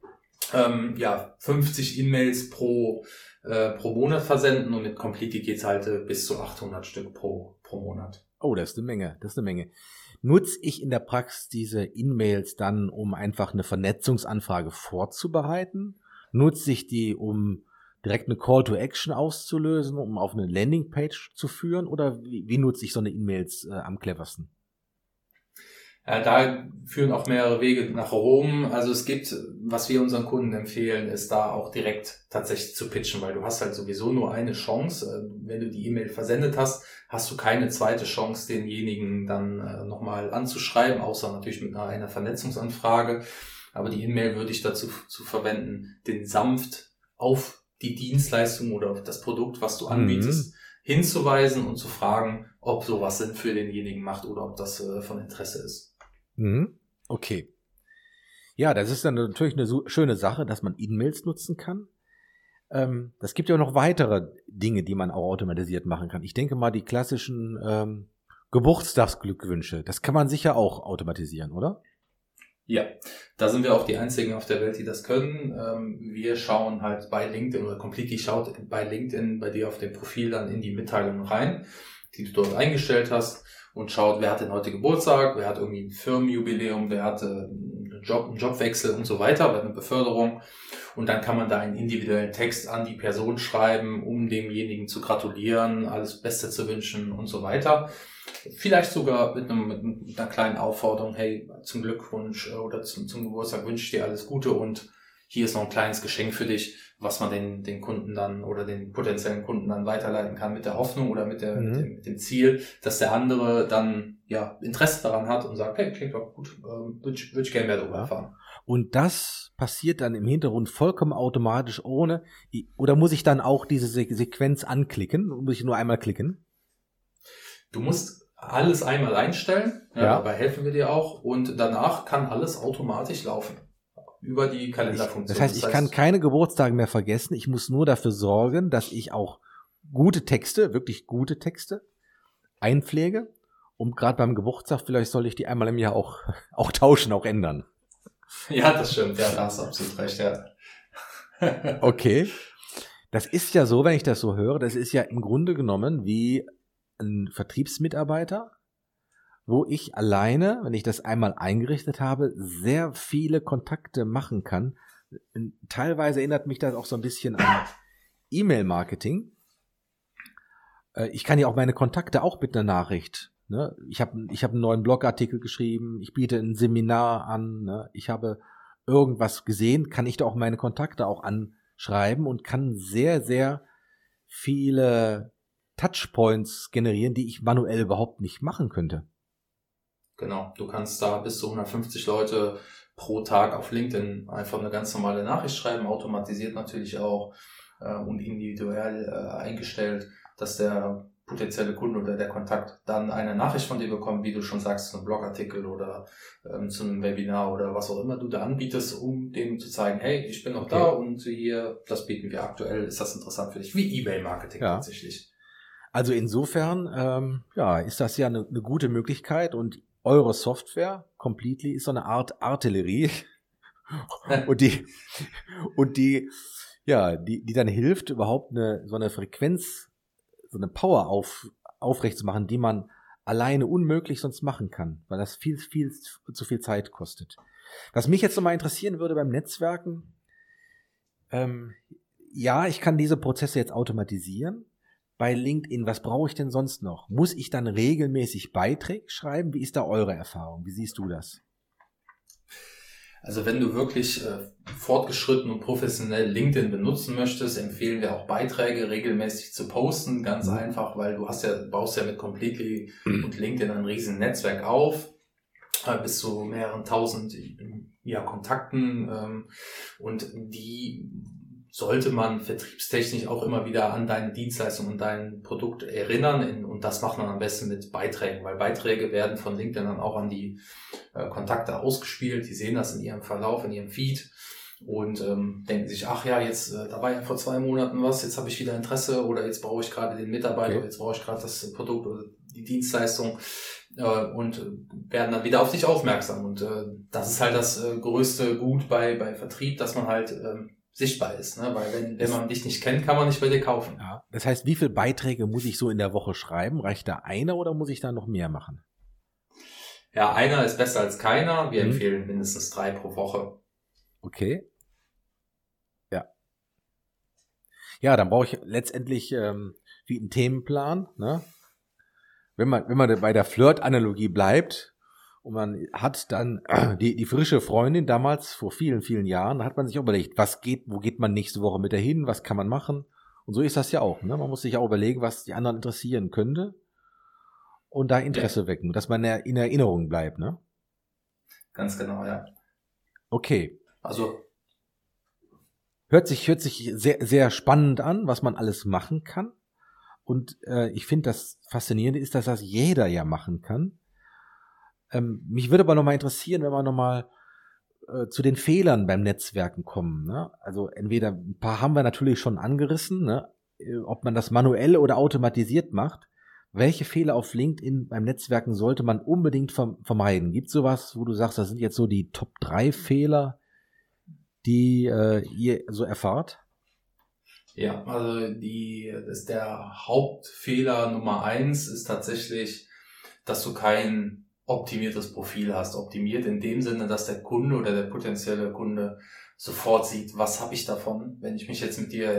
Speaker 2: 50 E-Mails pro Monat versenden und mit Completely geht's halt bis zu 800 Stück pro Monat.
Speaker 1: Oh, das ist eine Menge. Nutze ich in der Praxis diese E-Mails dann, um einfach eine Vernetzungsanfrage vorzubereiten? Nutze ich die, um direkt eine Call to Action auszulösen, um auf eine Landingpage zu führen? Oder wie nutze ich so eine E-Mails am cleversten?
Speaker 2: Ja, da führen auch mehrere Wege nach Rom. Also es gibt, was wir unseren Kunden empfehlen, ist da auch direkt tatsächlich zu pitchen, weil du hast halt sowieso nur eine Chance. Wenn du die E-Mail versendet hast, hast du keine zweite Chance, denjenigen dann nochmal anzuschreiben, außer natürlich mit einer Vernetzungsanfrage. Aber die E-Mail würde ich dazu verwenden, den sanft auf die Dienstleistung oder auf das Produkt, was du anbietest, hinzuweisen und zu fragen, ob sowas Sinn für denjenigen macht oder ob das von Interesse ist.
Speaker 1: Okay. Ja, das ist dann natürlich eine schöne Sache, dass man E-Mails nutzen kann. Das gibt ja noch weitere Dinge, die man auch automatisiert machen kann. Ich denke mal, die klassischen Geburtstagsglückwünsche, das kann man sicher auch automatisieren, oder?
Speaker 2: Ja, da sind wir auch die einzigen auf der Welt, die das können. Wir schauen halt bei LinkedIn oder Completely schaut bei LinkedIn bei dir auf dem Profil dann in die Mitteilungen rein, die du dort eingestellt hast und schaut, wer hat denn heute Geburtstag, wer hat irgendwie ein Firmenjubiläum, wer hatte einen Jobwechsel und so weiter, eine Beförderung. Und dann kann man da einen individuellen Text an die Person schreiben, um demjenigen zu gratulieren, alles Beste zu wünschen und so weiter. Vielleicht sogar mit einer kleinen Aufforderung, hey, zum Glückwunsch oder zum Geburtstag wünsche ich dir alles Gute und hier ist noch ein kleines Geschenk für dich, was man den Kunden dann oder den potenziellen Kunden dann weiterleiten kann mit der Hoffnung oder mit dem Ziel, dass der andere dann Interesse daran hat und sagt, hey, klingt doch gut, würde ich gerne mehr darüber erfahren.
Speaker 1: Und das passiert dann im Hintergrund vollkommen automatisch oder muss ich dann auch diese Sequenz anklicken? Muss ich nur einmal klicken?
Speaker 2: Du musst alles einmal einstellen, dabei helfen wir dir auch und danach kann alles automatisch laufen über die Kalenderfunktion.
Speaker 1: Das heißt, ich kann keine Geburtstage mehr vergessen, ich muss nur dafür sorgen, dass ich auch gute Texte, wirklich gute Texte einpflege und gerade beim Geburtstag, vielleicht soll ich die einmal im Jahr auch tauschen, auch ändern.
Speaker 2: Ja, das stimmt, da hast du absolut recht,
Speaker 1: Okay, das ist ja so, wenn ich das so höre, das ist ja im Grunde genommen wie ein Vertriebsmitarbeiter, wo ich alleine, wenn ich das einmal eingerichtet habe, sehr viele Kontakte machen kann. Teilweise erinnert mich das auch so ein bisschen an E-Mail-Marketing. Ich kann ja auch meine Kontakte auch mit einer Nachricht. Ne? Ich habe einen neuen Blogartikel geschrieben, ich biete ein Seminar an, ne? Ich habe irgendwas gesehen, kann ich da auch meine Kontakte auch anschreiben und kann sehr, sehr viele Touchpoints generieren, die ich manuell überhaupt nicht machen könnte.
Speaker 2: Genau, du kannst da bis zu 150 Leute pro Tag auf LinkedIn einfach eine ganz normale Nachricht schreiben, automatisiert natürlich auch und individuell eingestellt, dass der potenzielle Kunde oder der Kontakt dann eine Nachricht von dir bekommt, wie du schon sagst, zu einem Blogartikel oder zu einem Webinar oder was auch immer du da anbietest, um dem zu zeigen, hey, ich bin noch da und hier, das bieten wir aktuell, ist das interessant für dich, wie E-Mail-Marketing tatsächlich.
Speaker 1: Also insofern, ist das ja eine gute Möglichkeit und eure Software, Completely, ist so eine Art Artillerie, Und die dann hilft, überhaupt so eine Frequenz, so eine Power aufrecht zu machen, die man alleine unmöglich sonst machen kann, weil das viel zu viel Zeit kostet. Was mich jetzt nochmal interessieren würde beim Netzwerken, ja, ich kann diese Prozesse jetzt automatisieren. Bei LinkedIn, was brauche ich denn sonst noch? Muss ich dann regelmäßig Beiträge schreiben? Wie ist da eure Erfahrung? Wie siehst du das?
Speaker 2: Also wenn du wirklich fortgeschritten und professionell LinkedIn benutzen möchtest, empfehlen wir auch Beiträge regelmäßig zu posten. Ganz einfach, weil baust ja mit Completely und LinkedIn ein riesen Netzwerk auf, bis zu mehreren tausend Kontakten, und die sollte man vertriebstechnisch auch immer wieder an deine Dienstleistung und dein Produkt erinnern, und das macht man am besten mit Beiträgen, weil Beiträge werden von LinkedIn dann auch an die Kontakte ausgespielt, die sehen das in ihrem Verlauf, in ihrem Feed und denken sich, ach ja, jetzt, da war ja vor 2 Monaten was, jetzt habe ich wieder Interesse oder jetzt brauche ich gerade den Mitarbeiter, okay. Jetzt brauche ich gerade das Produkt oder die Dienstleistung und werden dann wieder auf dich aufmerksam und das ist halt das größte Gut bei Vertrieb, dass man halt sichtbar ist, ne? Weil wenn man dich nicht kennt, kann man nicht bei dir kaufen.
Speaker 1: Ja. Das heißt, wie viele Beiträge muss ich so in der Woche schreiben? Reicht da einer oder muss ich da noch mehr machen?
Speaker 2: Ja, einer ist besser als keiner. Wir empfehlen mindestens 3 pro Woche.
Speaker 1: Okay. Ja. Ja, dann brauche ich letztendlich wie einen Themenplan, ne? Wenn man bei der Flirt-Analogie bleibt, und man hat dann die frische Freundin damals vor vielen, vielen Jahren, da hat man sich überlegt, wo geht man nächste Woche mit der hin, was kann man machen? Und so ist das ja auch, ne? Man muss sich auch überlegen, was die anderen interessieren könnte und da Interesse wecken, dass man in Erinnerung bleibt, ne?
Speaker 2: Ganz genau, ja.
Speaker 1: Okay.
Speaker 2: Also
Speaker 1: hört sich sehr, sehr spannend an, was man alles machen kann. Und ich finde, das Faszinierende ist, dass das jeder ja machen kann. Mich würde aber nochmal interessieren, wenn wir nochmal zu den Fehlern beim Netzwerken kommen. Ne? Also entweder ein paar haben wir natürlich schon angerissen, ne? Ob man das manuell oder automatisiert macht. Welche Fehler auf LinkedIn beim Netzwerken sollte man unbedingt vermeiden? Gibt es sowas, wo du sagst, das sind jetzt so die Top 3 Fehler, die ihr so erfahrt?
Speaker 2: Ja, also das ist der Hauptfehler Nummer 1 ist tatsächlich, dass du kein optimiertes Profil hast. Optimiert in dem Sinne, dass der Kunde oder der potenzielle Kunde sofort sieht, was habe ich davon, wenn ich mit dir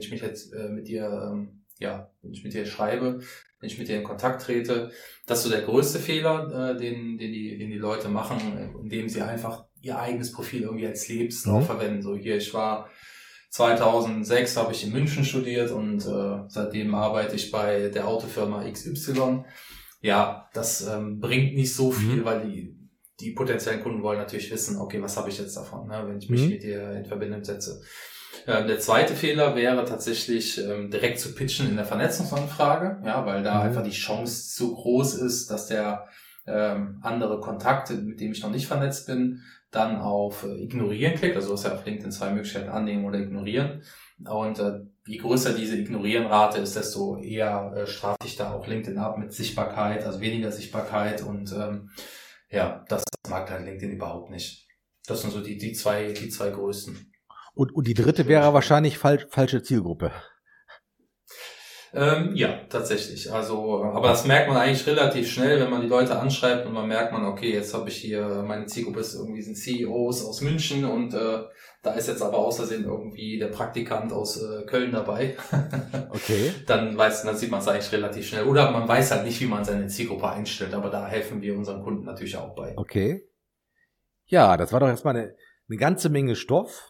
Speaker 2: schreibe, wenn ich mit dir in Kontakt trete. Das ist so der größte Fehler, den die Leute machen, indem sie einfach ihr eigenes Profil irgendwie als Lebenslauf verwenden. So hier, ich war 2006 habe ich in München studiert und seitdem arbeite ich bei der Autofirma XY. Ja, das bringt nicht so viel, weil die potenziellen Kunden wollen natürlich wissen, okay, was habe ich jetzt davon, ne, wenn ich mich mit dir in Verbindung setze. Der zweite Fehler wäre tatsächlich direkt zu pitchen in der Vernetzungsanfrage, ja, weil da einfach die Chance zu groß ist, dass der andere Kontakte, mit dem ich noch nicht vernetzt bin, dann auf Ignorieren klickt. Also du hast ja auf LinkedIn 2 Möglichkeiten, annehmen oder ignorieren. Und je größer diese Ignorieren-Rate ist, desto eher straft dich da auch LinkedIn ab mit Sichtbarkeit, also weniger Sichtbarkeit. Und das mag halt LinkedIn überhaupt nicht. Das sind so die zwei größten.
Speaker 1: Und die dritte wäre wahrscheinlich falsche Zielgruppe.
Speaker 2: Ja, tatsächlich. Also, aber das merkt man eigentlich relativ schnell, wenn man die Leute anschreibt und man merkt okay, jetzt habe ich hier, meine Zielgruppe ist irgendwie sind CEOs aus München und da ist jetzt aber außersehen irgendwie der Praktikant aus Köln dabei.
Speaker 1: Okay.
Speaker 2: Dann sieht man es eigentlich relativ schnell. Oder man weiß halt nicht, wie man seine Zielgruppe einstellt, aber da helfen wir unseren Kunden natürlich auch bei.
Speaker 1: Okay. Ja, das war doch erstmal eine ganze Menge Stoff.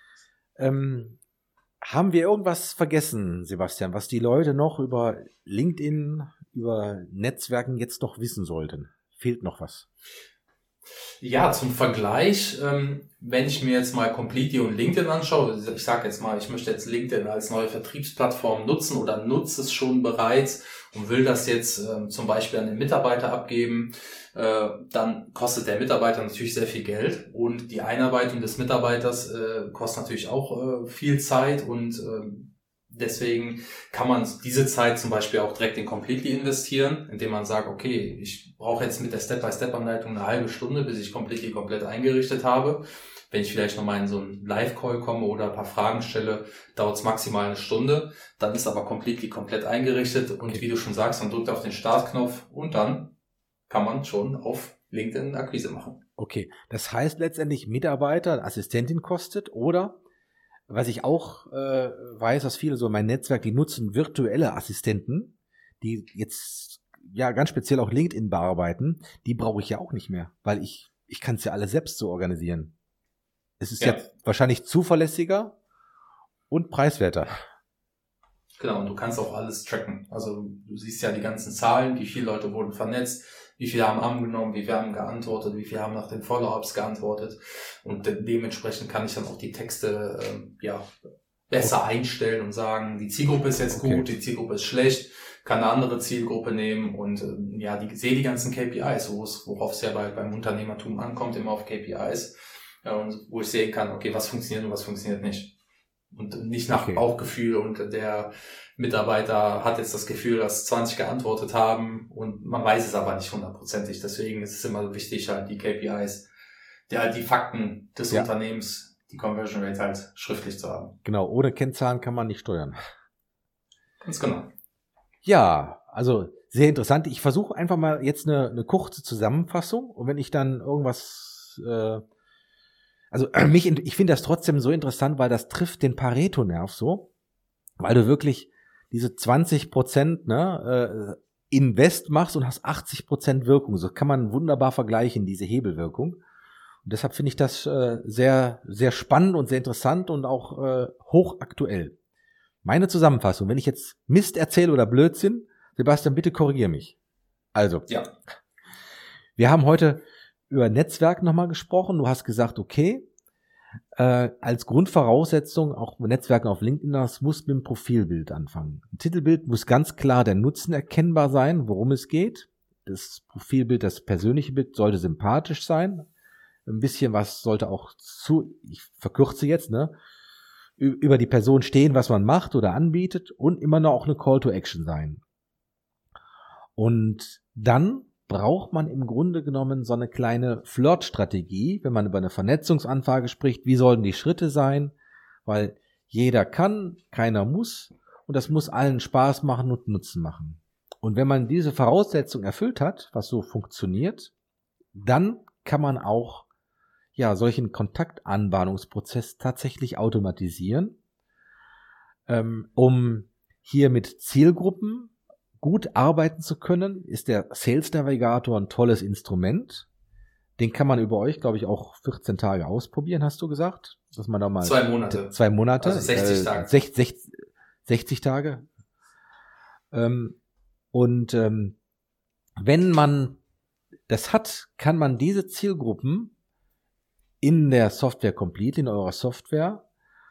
Speaker 1: Haben wir irgendwas vergessen, Sebastian, was die Leute noch über LinkedIn, über Netzwerken jetzt noch wissen sollten? Fehlt noch was?
Speaker 2: Ja, zum Vergleich, wenn ich mir jetzt mal Completely und LinkedIn anschaue, ich sage jetzt mal, ich möchte jetzt LinkedIn als neue Vertriebsplattform nutzen oder nutze es schon bereits und will das jetzt zum Beispiel an den Mitarbeiter abgeben, dann kostet der Mitarbeiter natürlich sehr viel Geld und die Einarbeitung des Mitarbeiters kostet natürlich auch viel Zeit und deswegen kann man diese Zeit zum Beispiel auch direkt in Completely investieren, indem man sagt, okay, ich brauche jetzt mit der Step-by-Step-Anleitung eine halbe Stunde, bis ich Completely komplett eingerichtet habe. Wenn ich vielleicht nochmal in so einen Live-Call komme oder ein paar Fragen stelle, dauert es maximal eine Stunde. Dann ist aber komplett eingerichtet und wie du schon sagst, man drückt auf den Startknopf und dann kann man schon auf LinkedIn Akquise machen.
Speaker 1: Okay, das heißt letztendlich Mitarbeiter, Assistentin kostet oder, was ich auch weiß, dass viele so in meinem Netzwerk, die nutzen virtuelle Assistenten, die jetzt ja ganz speziell auch LinkedIn bearbeiten, die brauche ich ja auch nicht mehr, weil ich kann es ja alles selbst so organisieren. Es ist jetzt wahrscheinlich zuverlässiger und preiswerter.
Speaker 2: Genau, und du kannst auch alles tracken. Also du siehst ja die ganzen Zahlen, wie viele Leute wurden vernetzt, wie viele haben angenommen, wie viele haben geantwortet, wie viele haben nach den Follow-ups geantwortet. Und dementsprechend kann ich dann auch die Texte besser einstellen und sagen, die Zielgruppe ist jetzt gut, die Zielgruppe ist schlecht, kann eine andere Zielgruppe nehmen und sehe die ganzen KPIs, worauf es ja beim Unternehmertum ankommt, immer auf KPIs, und wo ich sehen kann, okay, was funktioniert und was funktioniert nicht. Und nicht nach Bauchgefühl und der Mitarbeiter hat jetzt das Gefühl, dass 20 geantwortet haben und man weiß es aber nicht 100%. Deswegen ist es immer wichtig, halt die KPIs, die Fakten des Unternehmens, die Conversion Rate halt schriftlich zu haben.
Speaker 1: Genau, ohne Kennzahlen kann man nicht steuern.
Speaker 2: Ganz genau.
Speaker 1: Ja, also sehr interessant. Ich versuche einfach mal jetzt eine kurze Zusammenfassung und wenn ich dann irgendwas ich finde das trotzdem so interessant, weil das trifft den Pareto-Nerv so, weil du wirklich diese 20% Invest machst und hast 80% Wirkung. So kann man wunderbar vergleichen, diese Hebelwirkung. Und deshalb finde ich das sehr, sehr spannend und sehr interessant und auch hochaktuell. Meine Zusammenfassung, wenn ich jetzt Mist erzähle oder Blödsinn, Sebastian, bitte korrigier mich. Also, wir haben heute über Netzwerk nochmal gesprochen. Du hast gesagt, okay, als Grundvoraussetzung, auch Netzwerken auf LinkedIn, das muss mit dem Profilbild anfangen. Ein Titelbild muss ganz klar der Nutzen erkennbar sein, worum es geht. Das Profilbild, das persönliche Bild sollte sympathisch sein. Ein bisschen was sollte auch ich verkürze jetzt, über die Person stehen, was man macht oder anbietet und immer noch auch eine Call to Action sein. Und dann braucht man im Grunde genommen so eine kleine Flirt-Strategie, wenn man über eine Vernetzungsanfrage spricht. Wie sollen die Schritte sein? Weil jeder kann, keiner muss und das muss allen Spaß machen und Nutzen machen. Und wenn man diese Voraussetzung erfüllt hat, was so funktioniert, dann kann man auch solchen Kontaktanbahnungsprozess tatsächlich automatisieren, um hier mit Zielgruppen gut arbeiten zu können, ist der Sales Navigator ein tolles Instrument. Den kann man über euch, glaube ich, auch 14 Tage ausprobieren, hast du gesagt? Dass man da mal
Speaker 2: 2 Monate.
Speaker 1: 2 Monate.
Speaker 2: Also 60 Tage.
Speaker 1: 60 Tage. Wenn man das hat, kann man diese Zielgruppen in der Software Complete, in eurer Software,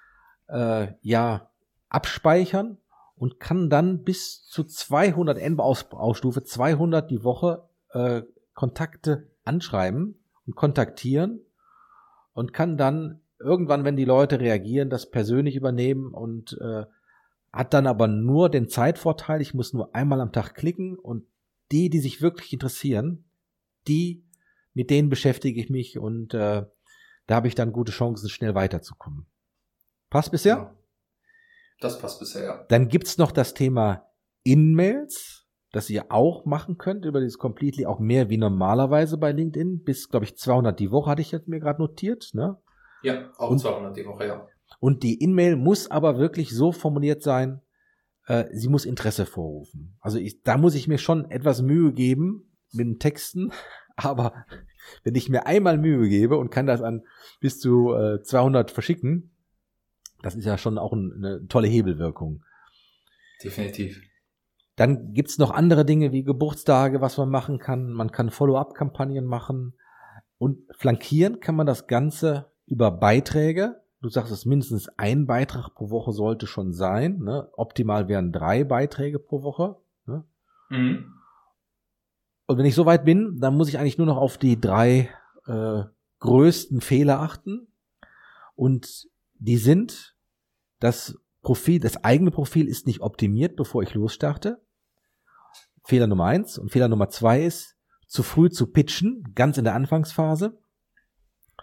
Speaker 1: abspeichern und kann dann bis zu 200 Endausstufe, 200 die Woche Kontakte anschreiben und kontaktieren und kann dann irgendwann, wenn die Leute reagieren, das persönlich übernehmen und hat dann aber nur den Zeitvorteil, ich muss nur einmal am Tag klicken und die sich wirklich interessieren, mit denen beschäftige ich mich und da habe ich dann gute Chancen, schnell weiterzukommen. Passt bisher?
Speaker 2: Ja. Das passt bisher, ja.
Speaker 1: Dann gibt's noch das Thema In-Mails, das ihr auch machen könnt über dieses Completely, auch mehr wie normalerweise bei LinkedIn. Bis, glaube ich, 200 die Woche hatte ich jetzt mir gerade notiert. Ne?
Speaker 2: Ja, auch 200 die Woche, ja.
Speaker 1: Und die In-Mail muss aber wirklich so formuliert sein, sie muss Interesse vorrufen. Also da muss ich mir schon etwas Mühe geben mit den Texten, aber wenn ich mir einmal Mühe gebe und kann das an bis zu 200 verschicken, das ist ja schon auch eine tolle Hebelwirkung.
Speaker 2: Definitiv.
Speaker 1: Dann gibt's noch andere Dinge wie Geburtstage, was man machen kann. Man kann Follow-up-Kampagnen machen. Und flankieren kann man das Ganze über Beiträge. Du sagst, es mindestens ein Beitrag pro Woche sollte schon sein. Ne? Optimal wären 3 Beiträge pro Woche. Ne?
Speaker 2: Mhm.
Speaker 1: Und wenn ich soweit bin, dann muss ich eigentlich nur noch auf die 3 größten Fehler achten. Und die sind, das eigene Profil ist nicht optimiert, bevor ich losstarte. Fehler Nummer 1. Und Fehler Nummer 2 ist, zu früh zu pitchen, ganz in der Anfangsphase.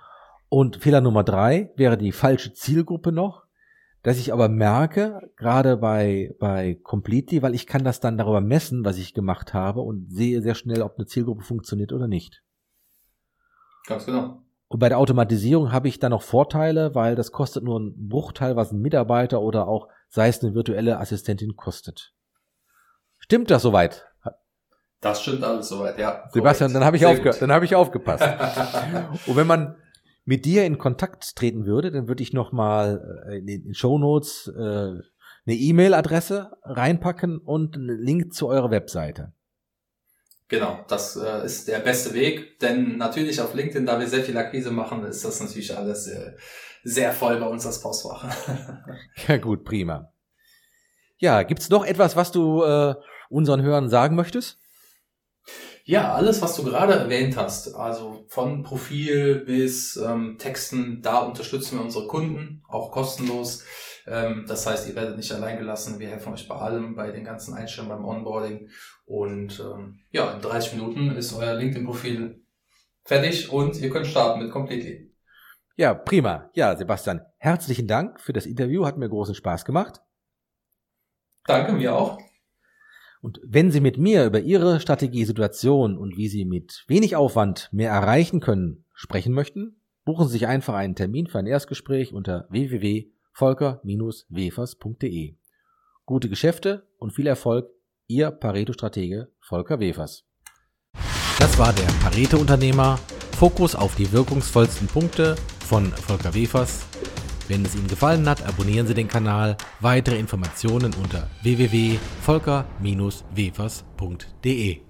Speaker 1: Und Fehler Nummer 3 wäre die falsche Zielgruppe noch, dass ich aber merke, gerade bei Completely, weil ich kann das dann darüber messen, was ich gemacht habe und sehe sehr schnell, ob eine Zielgruppe funktioniert oder nicht.
Speaker 2: Ganz genau.
Speaker 1: Und bei der Automatisierung habe ich dann noch Vorteile, weil das kostet nur einen Bruchteil, was ein Mitarbeiter oder auch, sei es eine virtuelle Assistentin, kostet. Stimmt das soweit?
Speaker 2: Das stimmt alles soweit, ja.
Speaker 1: Sebastian, dann habe ich aufgepasst. Und wenn man mit dir in Kontakt treten würde, dann würde ich nochmal in den Shownotes eine E-Mail-Adresse reinpacken und einen Link zu eurer Webseite.
Speaker 2: Genau, das ist der beste Weg, denn natürlich auf LinkedIn, da wir sehr viel Akquise machen, ist das natürlich alles sehr voll bei uns, das Postfach.
Speaker 1: Ja gut, prima. Ja, gibt's noch etwas, was du unseren Hörern sagen möchtest?
Speaker 2: Ja, alles, was du gerade erwähnt hast, also von Profil bis Texten, da unterstützen wir unsere Kunden, auch kostenlos. Das heißt, ihr werdet nicht allein gelassen. Wir helfen euch bei allem, bei den ganzen Einstellungen, beim Onboarding. Und in 30 Minuten ist euer LinkedIn-Profil fertig und ihr könnt starten mit Completely.
Speaker 1: Ja, prima. Ja, Sebastian, herzlichen Dank für das Interview. Hat mir großen Spaß gemacht.
Speaker 2: Danke, mir auch.
Speaker 1: Und wenn Sie mit mir über Ihre Strategiesituation und wie Sie mit wenig Aufwand mehr erreichen können, sprechen möchten, buchen Sie sich einfach einen Termin für ein Erstgespräch unter www.volker-wefers.de. Gute Geschäfte und viel Erfolg, Ihr Pareto-Stratege Volker Wefers. Das war der Pareto-Unternehmer, Fokus auf die wirkungsvollsten Punkte von Volker Wefers. Wenn es Ihnen gefallen hat, abonnieren Sie den Kanal. Weitere Informationen unter www.volker-wefers.de.